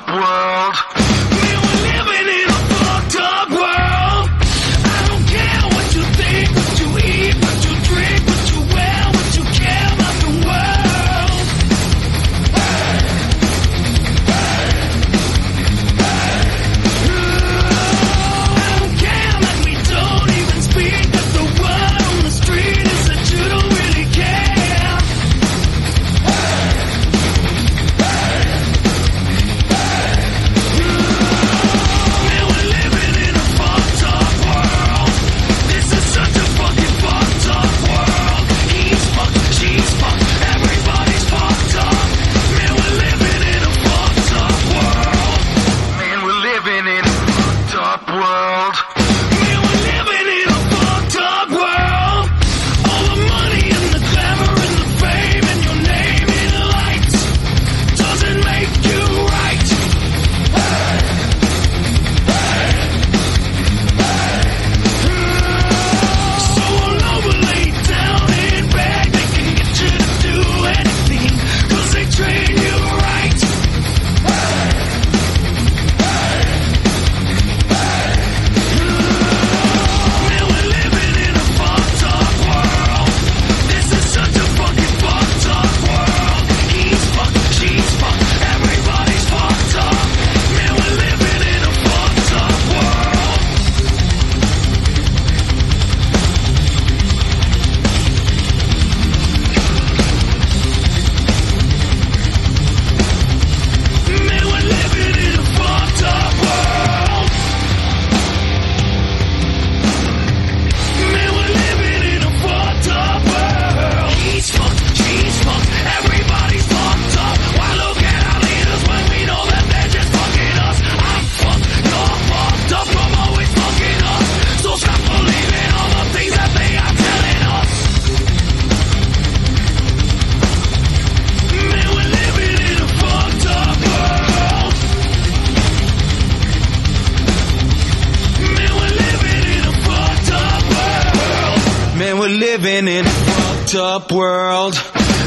world. Man, we're living in a fucked up world. I don't care what you think, what you eat, what you drink, what you wear, what you care about the world. I don't care that we don't even speak, that the word on the street is that you don't really care. Man, we're living in a fucked up world. This is such a fucking fucked up world. He's fucked, she's fucked, everybody's fucked up. Man, we're living in a fucked up world. Man, we're living in a fucked up world. Man, we're living in a fucked up world. All the money and the glamour and the fame and your name in lights doesn't make you right. So long we lay down in bed, they can get you to do anything, 'cause they train you right. Man, we're living in a fucked up world. This is such a fucking fucked up world. He's fucked, she's fucked, everybody's fucked up. Man, we're living in a fucked up world. Man, we're living in a fucked up world. Man, we're living in a fucked up world. He's fucked, she's fucked, everybody's fucked up. Why look at our leaders when we know that they're just fucking us? I'm fucked, you're fucked up from always fucking us. So stop believing all the things that they are telling us. Man, we're living in a fucked up world. Man, we're living in a fucked up world. Man, we're living in a fucked up world.